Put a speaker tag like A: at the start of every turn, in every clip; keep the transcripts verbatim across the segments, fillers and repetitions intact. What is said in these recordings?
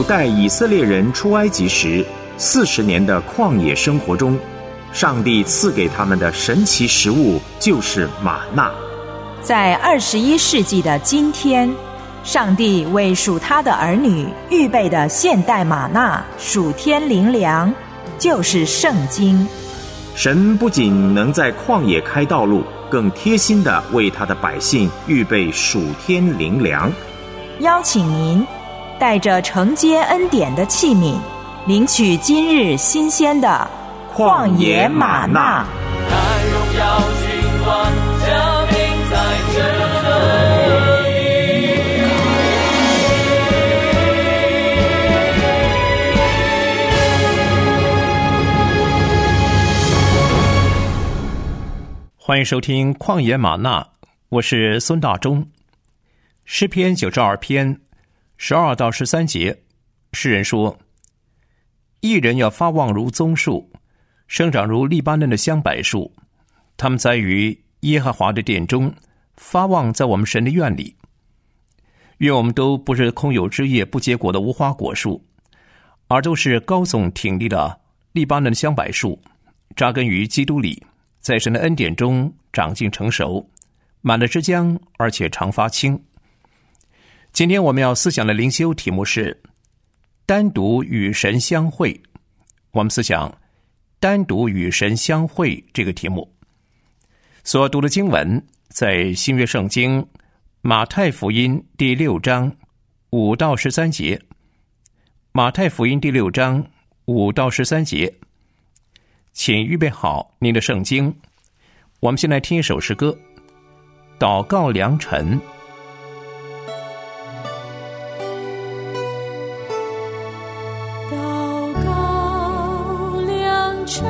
A: 主带以色列人出埃及时四十年的旷野生活中，上帝赐给他们的神奇食物就是玛纳。
B: 在二十一世纪的今天，上帝为属他的儿女预备的现代玛纳属天灵粮，就是圣经。
A: 神不仅能在旷野开道路，更贴心地为他的百姓预备属天灵粮。
B: 邀请您带着承接恩典的器皿，领取今日新鲜的旷野玛纳。
C: 看荣耀君王降临在这里。
D: 欢迎收听旷野玛纳，我是孙大中。诗篇九十二篇十二到十三节，诗人说：义人要发旺如棕树，生长如利巴嫩的香柏树，他们栽于耶和华的殿中，发旺在我们神的院里。愿我们都不是空有枝叶不结果的无花果树，而都是高耸挺立的利巴嫩的香柏树，扎根于基督里，在神的恩典中长进成熟，满了枝浆，而且常发青。今天我们要思想的灵修题目是单独与神相会。我们思想单独与神相会这个题目。所读的经文在新约圣经马太福音第六章五到十三节。马太福音第六章五到十三节，请预备好您的圣经。我们先来听一首诗歌，祷告良辰。
E: 祷告良辰，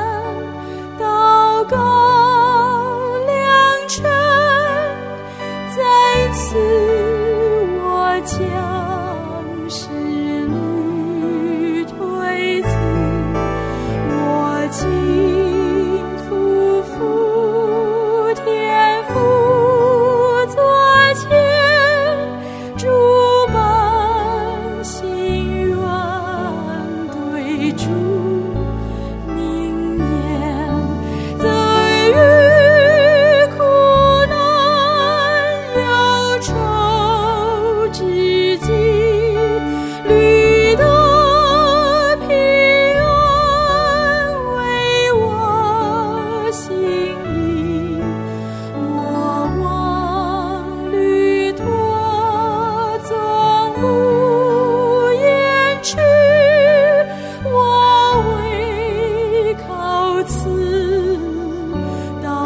E: 祷告良辰，在此我将使女推辞，我今夫妇天父作前，诸般心愿对主明言，在于苦难忧愁之际，虑得平安为我心意，我望虑托总不言迟，我唯靠此祷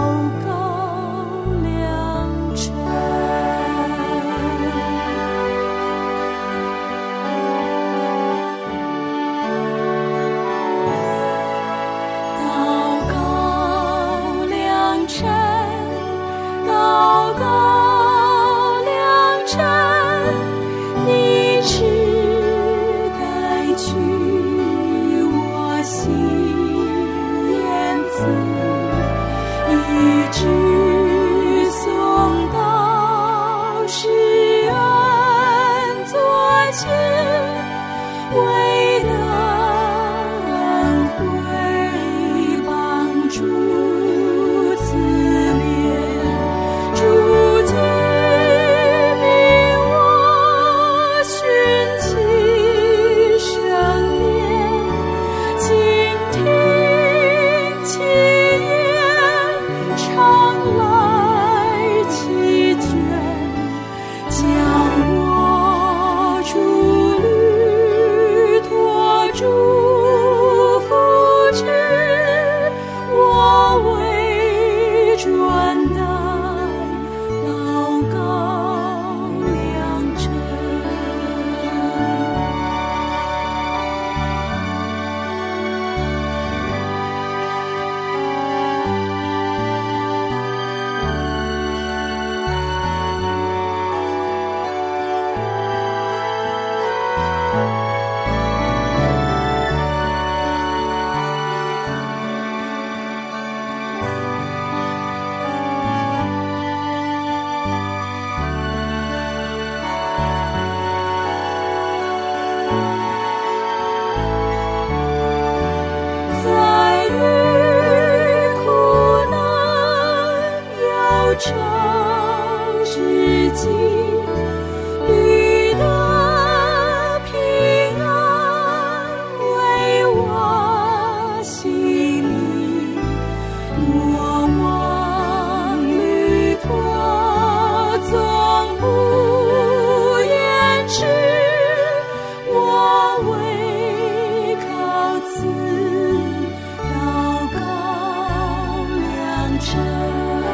E: 城。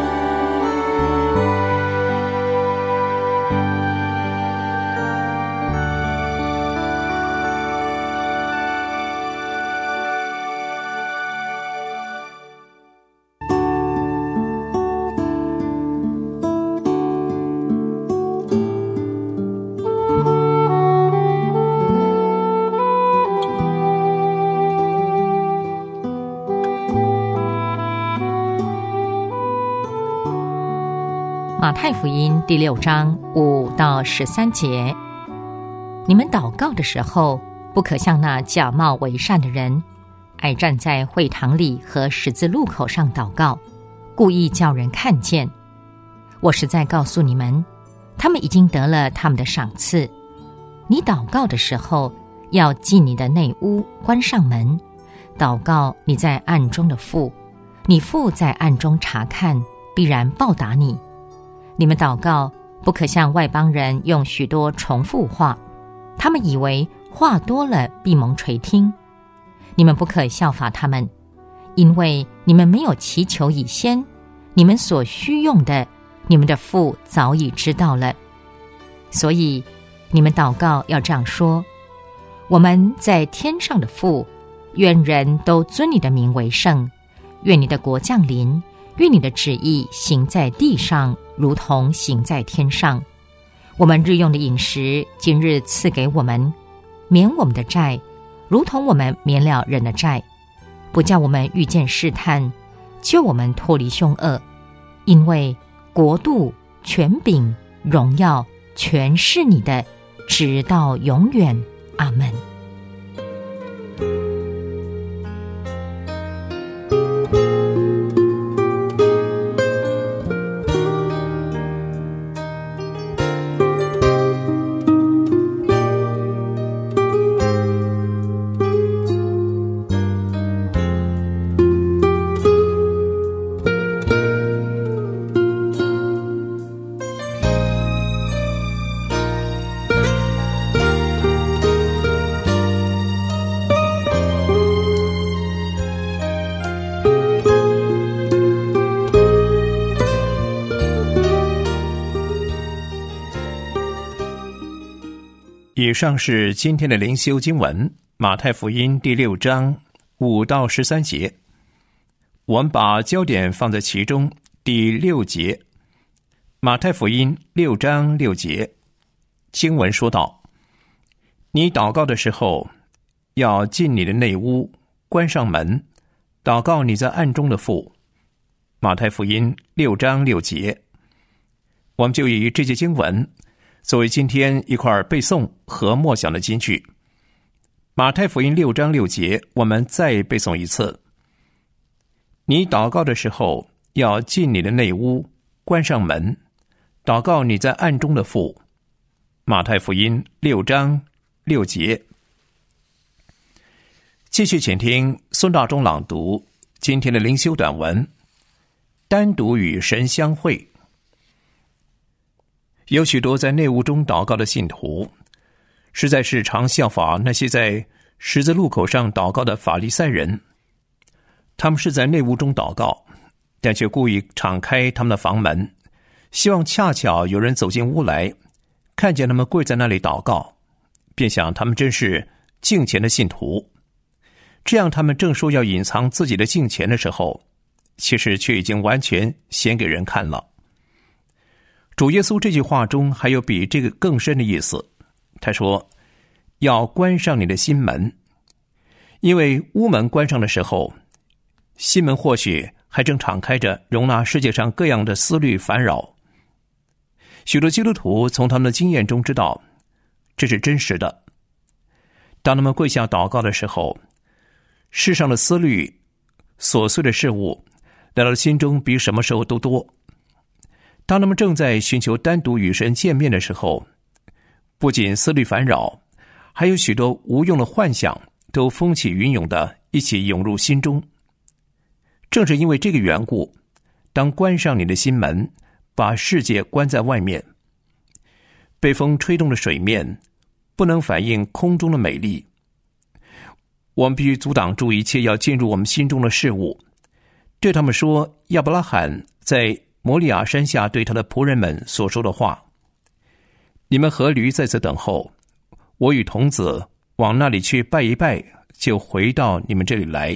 F: 马太福音第六章五到十三节，你们祷告的时候，不可像那假冒为善的人，爱站在会堂里和十字路口上祷告，故意叫人看见。我实在告诉你们，他们已经得了他们的赏赐。你祷告的时候，要进你的内屋，关上门，祷告你在暗中的父，你父在暗中查看，必然报答你。你们祷告，不可像外邦人用许多重复话，他们以为话多了必蒙垂听。你们不可效法他们，因为你们没有祈求以先，你们所需用的，你们的父早已知道了。所以你们祷告要这样说：我们在天上的父，愿人都尊你的名为圣，愿你的国降临，愿你的旨意行在地上，如同行在天上。我们日用的饮食，今日赐给我们，免我们的债，如同我们免了人的债，不叫我们遇见试探，救我们脱离凶恶。因为国度、权柄、荣耀，全是你的，直到永远。阿们。
D: 以上是今天的灵修经文，马太福音第六章五到十三节。我们把焦点放在其中第六节。马太福音六章六节，经文说道：你祷告的时候，要进你的内屋，关上门，祷告你在暗中的父。马太福音六章六节。我们就以这节经文作为今天一块背诵和默想的金句。马太福音六章六节，我们再背诵一次：你祷告的时候，要进你的内屋，关上门，祷告你在暗中的父。马太福音六章六节。继续请听孙大中朗读今天的灵修短文，单独与神相会。有许多在内屋中祷告的信徒，实在是常效法那些在十字路口上祷告的法利赛人。他们是在内屋中祷告，但却故意敞开他们的房门，希望恰巧有人走进屋来，看见他们跪在那里祷告，便想他们真是敬虔的信徒。这样他们正说要隐藏自己的敬虔的时候，其实却已经完全显给人看了。主耶稣这句话中还有比这个更深的意思，他说要关上你的心门，因为屋门关上的时候，心门或许还正敞开着，容纳世界上各样的思虑烦扰。许多基督徒从他们的经验中知道这是真实的。当他们跪下祷告的时候，世上的思虑、琐碎的事物来到心中比什么时候都多。当他们正在寻求单独与神见面的时候，不仅思虑烦扰，还有许多无用的幻想都风起云涌的一起涌入心中。正是因为这个缘故，当关上你的心门，把世界关在外面，被风吹动的水面不能反映空中的美丽。我们必须阻挡住一切要进入我们心中的事物， 对他们说亚伯拉罕在摩利亚山下对他的仆人们所说的话：你们和驴在此等候，我与童子往那里去拜一拜，就回到你们这里来。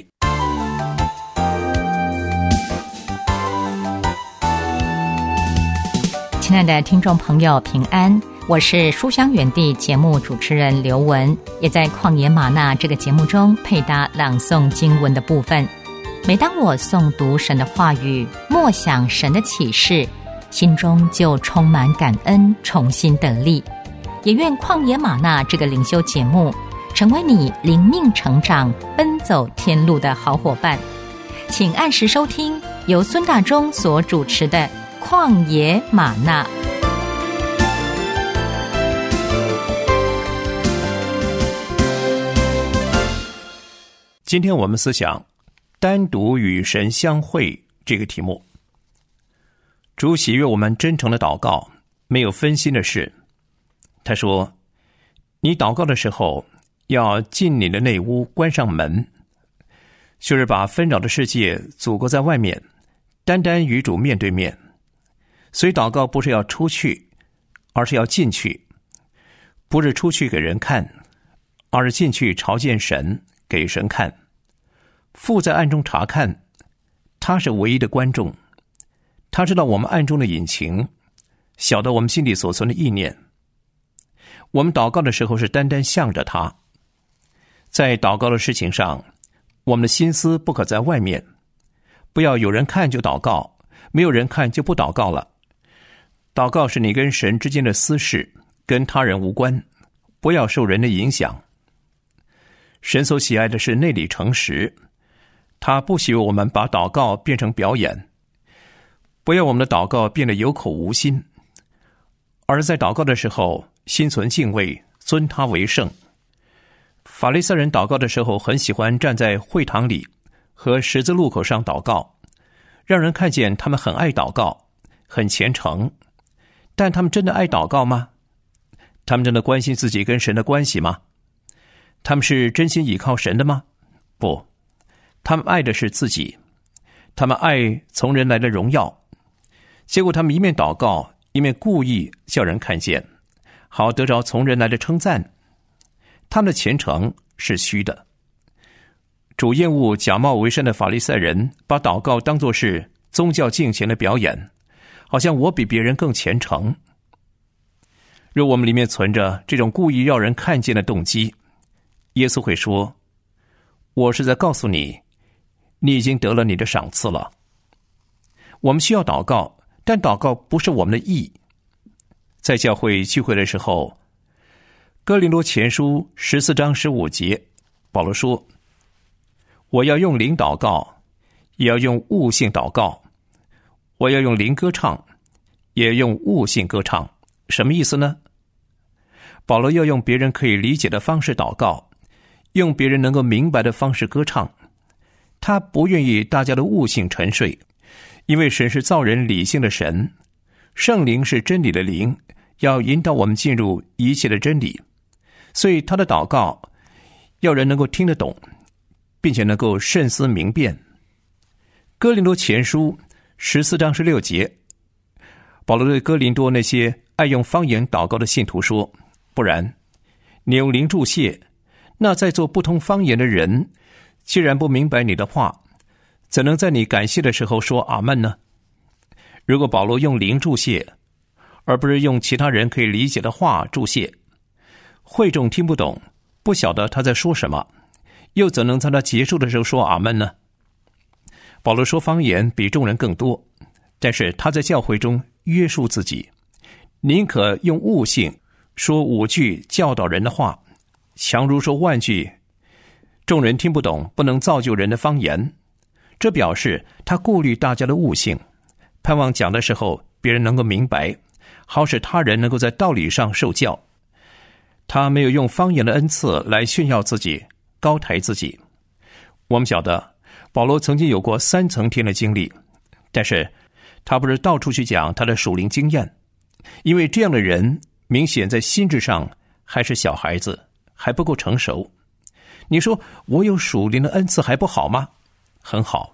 F: 亲爱的听众朋友，平安，我是书香园地节目主持人刘文，也在旷野吗哪这个节目中配搭朗诵经文的部分。每当我诵读神的话语，默想神的启示，心中就充满感恩，重新得力。也愿旷野吗哪这个灵修节目成为你灵命成长、奔走天路的好伙伴。请按时收听由孙大中所主持的旷野吗哪。
D: 今天我们思想单独与神相会这个题目。主喜悦我们真诚的祷告，没有分心的事。他说，你祷告的时候要进你的内屋，关上门，就是把纷扰的世界阻隔在外面，单单与主面对面。所以祷告不是要出去，而是要进去，不是出去给人看，而是进去朝见神，给神看。父在暗中查看，他是唯一的观众，他知道我们暗中的隐情，晓得我们心里所存的意念。我们祷告的时候是单单向着他，在祷告的事情上，我们的心思不可在外面，不要有人看就祷告，没有人看就不祷告了。祷告是你跟神之间的私事，跟他人无关，不要受人的影响。神所喜爱的是内里诚实，他不喜悦我们把祷告变成表演，不要我们的祷告变得有口无心，而在祷告的时候心存敬畏，尊他为圣。法利赛人祷告的时候很喜欢站在会堂里和十字路口上祷告，让人看见他们很爱祷告，很虔诚。但他们真的爱祷告吗？他们真的关心自己跟神的关系吗？他们是真心倚靠神的吗？不，他们爱的是自己，他们爱从人来的荣耀。结果他们一面祷告，一面故意叫人看见，好得着从人来的称赞。他们的虔诚是虚的。主厌恶假冒为善的法利赛人，把祷告当作是宗教敬虔的表演，好像我比别人更虔诚。若我们里面存着这种故意要人看见的动机，耶稣会说，我是在告诉你，你已经得了你的赏赐了。我们需要祷告，但祷告不是我们的义。在教会聚会的时候，哥林多前书十四章十五节，保罗说，我要用灵祷告，也要用悟性祷告，我要用灵歌唱，也用悟性歌唱。什么意思呢？保罗要用别人可以理解的方式祷告，用别人能够明白的方式歌唱。他不愿意大家的悟性沉睡，因为神是造人理性的神，圣灵是真理的灵，要引导我们进入一切的真理。所以他的祷告要人能够听得懂，并且能够慎思明辨。哥林多前书十四章十六节，保罗对哥林多那些爱用方言祷告的信徒说，不然你用灵祝谢，那在做不通方言的人既然不明白你的话，怎能在你感谢的时候说阿们呢？如果保罗用灵祝谢，而不是用其他人可以理解的话祝谢，会众听不懂，不晓得他在说什么，又怎能在他结束的时候说阿们呢？保罗说方言比众人更多，但是他在教会中约束自己，宁可用悟性说五句教导人的话，强如说万句众人听不懂，不能造就人的方言。这表示他顾虑大家的悟性，盼望讲的时候别人能够明白，好使他人能够在道理上受教。他没有用方言的恩赐来炫耀自己，高抬自己。我们晓得保罗曾经有过三层天的经历，但是他不是到处去讲他的属灵经验，因为这样的人明显在心智上还是小孩子，还不够成熟。你说我有属灵的恩赐还不好吗？很好，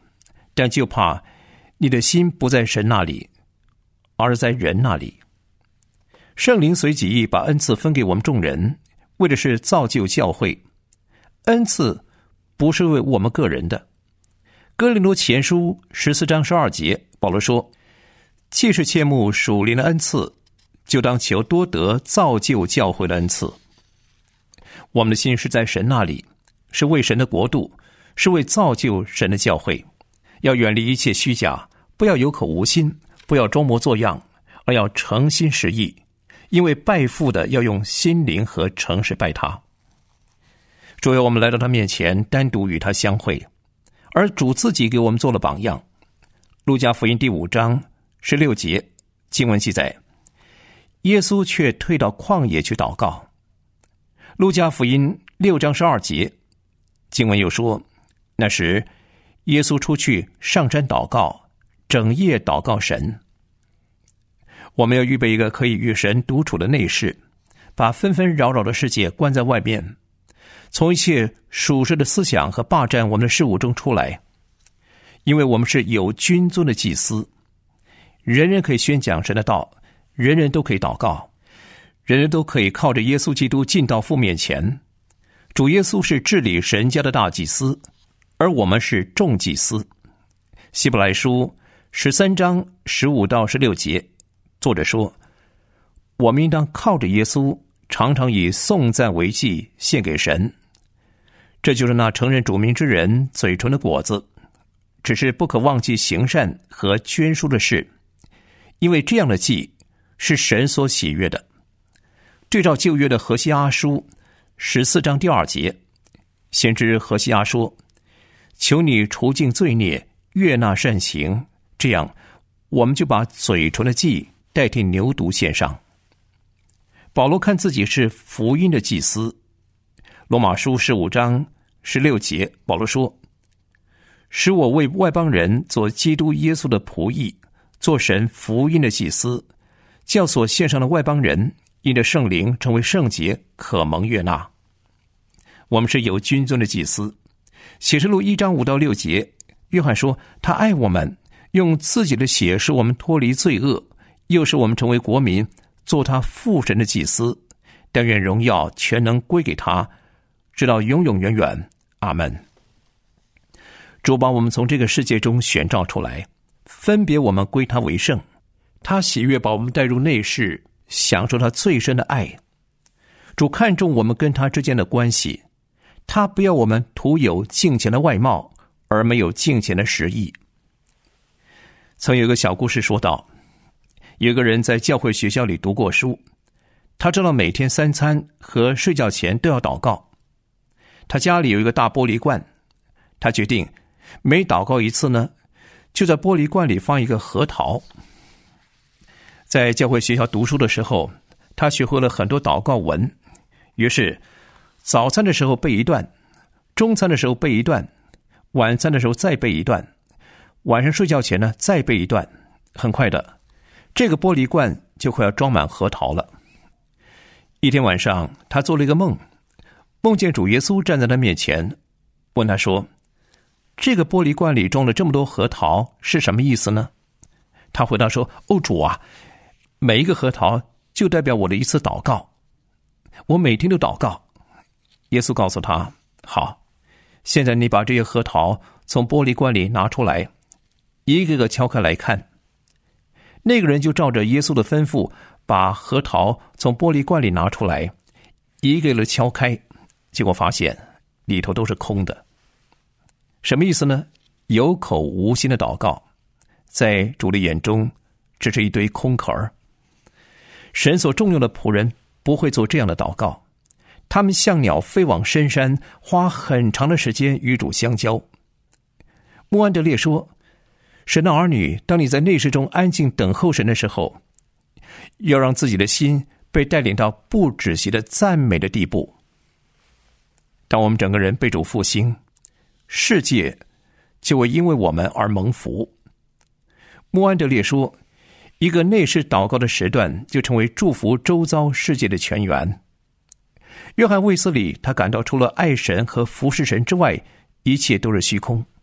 D: 但就怕你的心不在神那里，而在人那里。圣灵随己意把恩赐分给我们众人，为的是造就教会。恩赐不是为我们个人的。哥林多前书十四章十二节，保罗说，既是切慕属灵的恩赐，就当求多得造就教会的恩赐。我们的心是在神那里，是为神的国度，是为造就神的教会。要远离一切虚假，不要有口无心，不要装模作样，而要诚心实意，因为拜父的要用心灵和诚实拜他。主要我们来到他面前，单独与他相会，而主自己给我们做了榜样。路加福音第五章十六节经文记载，耶稣却退到旷野去祷告。路加福音六章十二节经文又说，那时耶稣出去上山祷告，整夜祷告神。我们要预备一个可以与神独处的内室，把纷纷扰扰的世界关在外面，从一切属世的思想和霸占我们的事物中出来。因为我们是有君尊的祭司，人人可以宣讲神的道，人人都可以祷告，人人都可以靠着耶稣基督进到父面前。主耶稣是治理神家的大祭司，而我们是众祭司。希伯来书十三章十五到十六节，作者说，我们应当靠着耶稣，常常以颂赞为祭献给神。这就是那承认主名之人嘴唇的果子，只是不可忘记行善和捐书的事，因为这样的祭是神所喜悦的。对照旧约的何西阿书十四章第二节，先知何西阿说，求你除尽罪孽，悦纳善行，这样我们就把嘴唇的祭代替牛犊献上。保罗看自己是福音的祭司。罗马书十五章十六节，保罗说，使我为外邦人做基督耶稣的仆役，做神福音的祭司，叫所献上的外邦人因着圣灵成为圣洁，可蒙悦纳。我们是有君尊的祭司。启示录一章五到六节，约翰说，他爱我们，用自己的血使我们脱离罪恶，又使我们成为国民，做他父神的祭司。但愿荣耀全能归给他，直到永永远远。阿门。主把我们从这个世界中选召出来，分别我们归他为圣。他喜悦把我们带入内室，享受他最深的爱。主看重我们跟他之间的关系，他不要我们徒有敬虔的外貌，而没有敬虔的实意。曾有一个小故事说道，有个人在教会学校里读过书，他知道每天三餐和睡觉前都要祷告。他家里有一个大玻璃罐，他决定每祷告一次呢，就在玻璃罐里放一个核桃。在教会学校读书的时候，他学会了很多祷告文，于是早餐的时候背一段，中餐的时候背一段，晚餐的时候再背一段，晚上睡觉前呢再背一段。很快的，这个玻璃罐就快要装满核桃了。一天晚上，他做了一个梦，梦见主耶稣站在他面前，问他说，这个玻璃罐里装了这么多核桃是什么意思呢？他回答说，哦，主啊，每一个核桃就代表我的一次祷告，我每天都祷告。耶稣告诉他，好，现在你把这些核桃从玻璃罐里拿出来，一个个敲开来看。那个人就照着耶稣的吩咐，把核桃从玻璃罐里拿出来，一个个敲开，结果发现里头都是空的。什么意思呢？有口无心的祷告，在主的眼中只是一堆空壳儿。神所重用的仆人不会做这样的祷告，他们像鸟飞往深山，花很长的时间与主相交。穆安德烈说，神的儿女，当你在内室中安静等候神的时候，要让自己的心被带领到不止息的赞美的地步。当我们整个人被主复兴，世界就会因为我们而蒙福。穆安德烈说，一个内室祷告的时段就成为祝福周遭世界的泉源。约翰卫斯理他感到除了爱神和服侍神之外，一切都是虚空。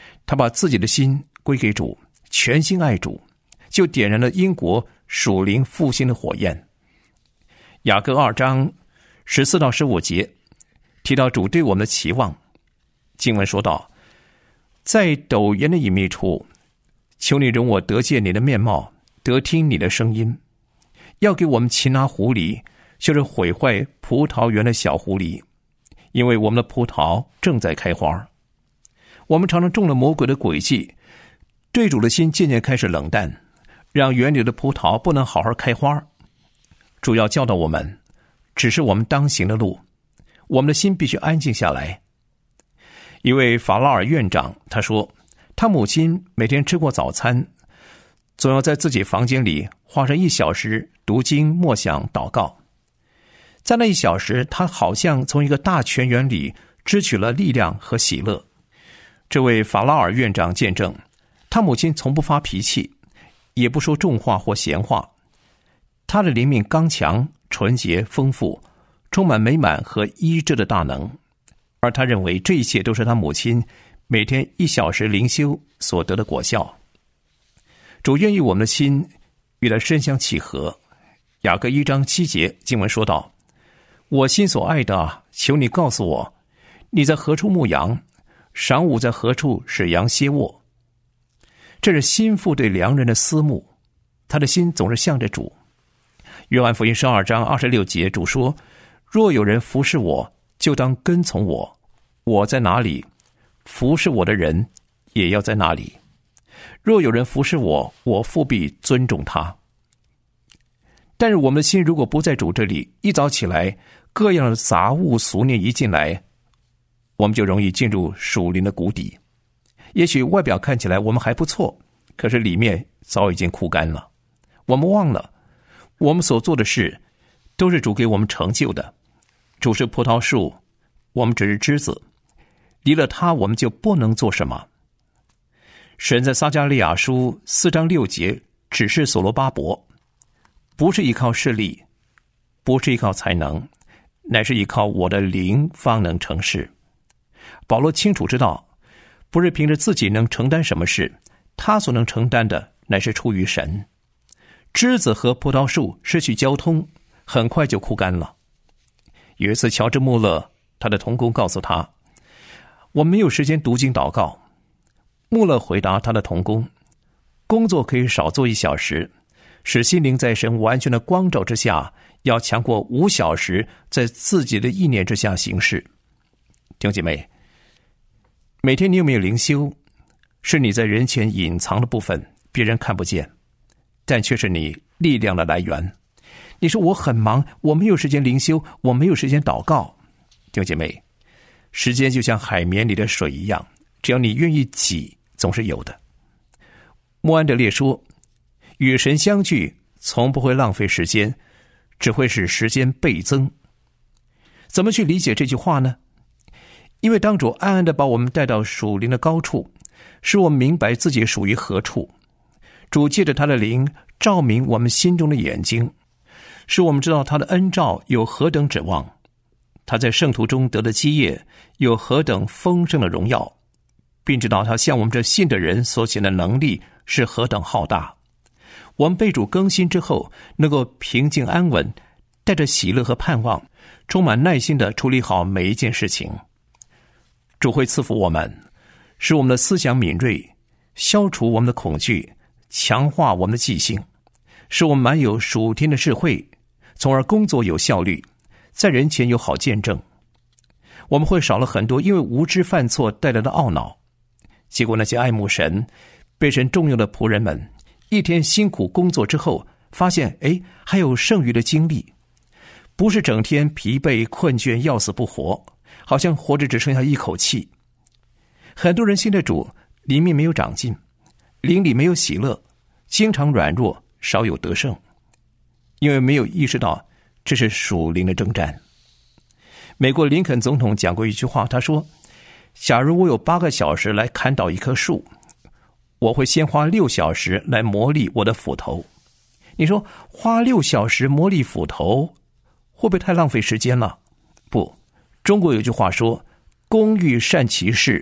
D: 他把自己的心归给主，全心爱主，就点燃了英国属灵复兴的火焰。雅各二章十四到十五节提到主对我们的期望。经文说道：在陡岩的隐秘处，求你容我得见你的面貌，得听你的声音。要给我们擒拿狐狸，就是毁坏葡萄园的小狐狸，因为我们的葡萄正在开花。我们常常中了魔鬼的诡计，对主的心渐渐开始冷淡，让园里的葡萄不能好好开花。主要教导我们，只是我们当行的路，我们的心必须安静下来。一位法拉尔院长他说，他母亲每天吃过早餐，总要在自己房间里花上一小时读经默想祷告。在那一小时，他好像从一个大泉源里支取了力量和喜乐。这位法拉尔院长见证，他母亲从不发脾气，也不说重话或闲话。他的灵命刚强、纯洁、丰富，充满美满和医治的大能。而他认为这一切都是他母亲每天一小时灵修所得的果效。主愿意我们的心与他深相契合。雅各一章七节经文说道：我心所爱的啊，求你告诉我，你在何处牧羊？晌午在何处使羊歇卧？这是心腹对良人的思慕，他的心总是向着主。约翰福音十二章二十六节主说：若有人服侍我，就当跟从我，我在哪里，服侍我的人也要在那里。若有人服侍我，我父必尊重他。但是我们的心如果不在主这里，一早起来各样的杂物俗念一进来，我们就容易进入属灵的谷底。也许外表看起来我们还不错，可是里面早已经枯干了。我们忘了，我们所做的事都是主给我们成就的。主是葡萄树，我们只是枝子，离了他我们就不能做什么。神在撒迦利亚书四章六节指示所罗巴伯，不是依靠势力，不是依靠才能，乃是依靠我的灵方能成事。保罗清楚知道，不是凭着自己能承担什么事，他所能承担的乃是出于神。枝子和葡萄树失去交通，很快就枯干了。有一次乔治穆勒他的同工告诉他，我没有时间读经祷告。穆勒回答他的同工，工作可以少做一小时，使心灵在神完全的光照之下，要强过五小时在自己的意念之下行事。弟兄姐妹，每天你有没有灵修？是你在人前隐藏的部分，别人看不见，但却是你力量的来源。你说我很忙，我没有时间灵修，我没有时间祷告。弟兄姐妹，时间就像海绵里的水一样，只要你愿意挤，总是有的。莫安德烈说，与神相聚从不会浪费时间，只会使时间倍增。怎么去理解这句话呢？因为当主暗暗地把我们带到属灵的高处，使我们明白自己属于何处。主借着他的灵照明我们心中的眼睛，使我们知道他的恩照有何等指望，他在圣徒中得的基业有何等丰盛的荣耀，并知道他向我们这信的人所显的能力是何等浩大。我们被主更新之后，能够平静安稳，带着喜乐和盼望，充满耐心地处理好每一件事情。主会赐福我们，使我们的思想敏锐，消除我们的恐惧，强化我们的记性，使我们满有属天的智慧，从而工作有效率，在人前有好见证。我们会少了很多因为无知犯错带来的懊恼。结果那些爱慕神、被神重用的仆人们，一天辛苦工作之后，发现哎，还有剩余的精力，不是整天疲惫困倦要死不活，好像活着只剩下一口气。很多人信的主，灵命没有长进，灵里没有喜乐，经常软弱，少有得胜，因为没有意识到这是属灵的征战。美国林肯总统讲过一句话，他说，假如我有八个小时来砍倒一棵树，我会先花六小时来磨砺我的斧头。你说花六小时磨砺斧头会不会太浪费时间了？不，中国有句话说，工欲善其事，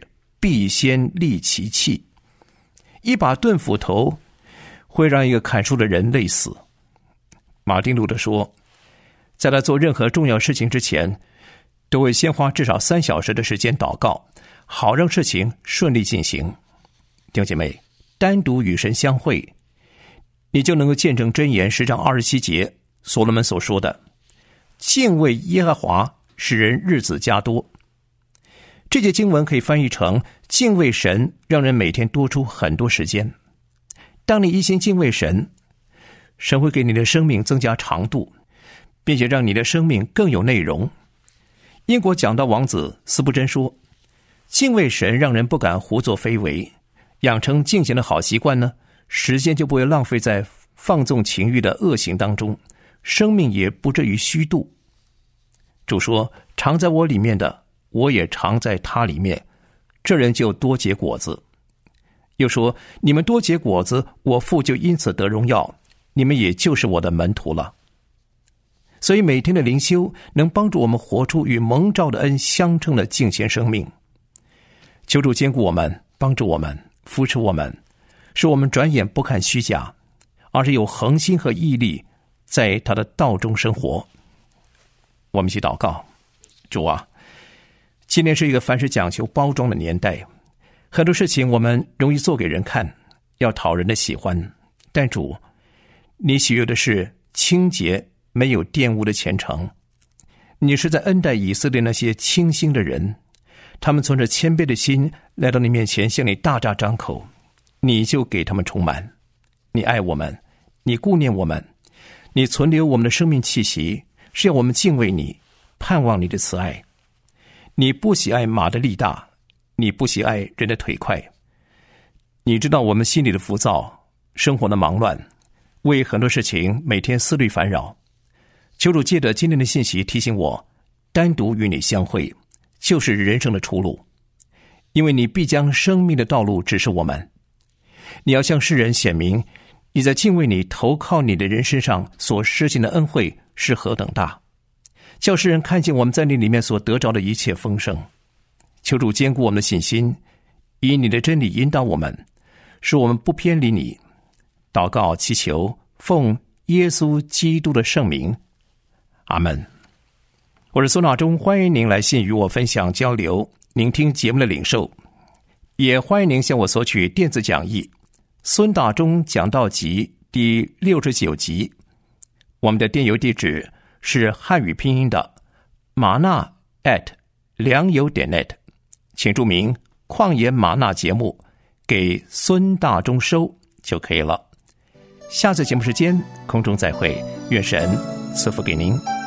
D: 必先利其器。一把钝斧头会让一个砍树的人累死。马丁路德说，在他做任何重要事情之前，都会先花至少三小时的时间祷告，好让事情顺利进行。弟兄姐妹，单独与神相会，你就能够见证箴言十章二十七节所罗门所说的，敬畏耶和华使人日子加多。这节经文可以翻译成，敬畏神让人每天多出很多时间。当你一心敬畏神，神会给你的生命增加长度，并且让你的生命更有内容。英国讲道王子司布真说，敬畏神让人不敢胡作非为，养成敬虔的好习惯呢，时间就不会浪费在放纵情欲的恶行当中，生命也不至于虚度。主说，常在我里面的，我也常在他里面，这人就多结果子。又说，你们多结果子，我父就因此得荣耀，你们也就是我的门徒了。所以每天的灵修能帮助我们活出与蒙召的恩相称的敬虔生命。求主坚固我们，帮助我们，扶持我们，使我们转眼不看虚假，而是有恒心和毅力，在他的道中生活。我们一起祷告。主啊，今天是一个凡事讲求包装的年代，很多事情我们容易做给人看，要讨人的喜欢，但主，你喜悦的是清洁没有玷污的虔诚。你是在恩待以色列那些清心的人，他们存着谦卑的心来到你面前，向你大大张口，你就给他们充满。你爱我们，你顾念我们，你存留我们的生命气息，是要我们敬畏你，盼望你的慈爱。你不喜爱马的力大，你不喜爱人的腿快。你知道我们心里的浮躁，生活的忙乱，为很多事情每天思虑烦扰。求主借着今天的信息提醒我，单独与你相会就是人生的出路，因为你必将生命的道路指示我们。你要向世人显明，你在敬畏你投靠你的人身上所施行的恩惠是何等大，叫世人看见我们在你里面所得着的一切丰盛。求主坚固我们的信心，以你的真理引导我们，使我们不偏离你。祷告祈求，奉耶稣基督的圣名，阿们。我是孙大中，欢迎您来信与我分享交流，聆听节目的领受，也欢迎您向我索取电子讲义《孙大中讲道集》第六十九集。我们的电邮地址是汉语拼音的玛纳 at 良友点 net， 请注明旷野玛纳节目给孙大中收就可以了。下次节目时间空中再会，愿神赐福给您。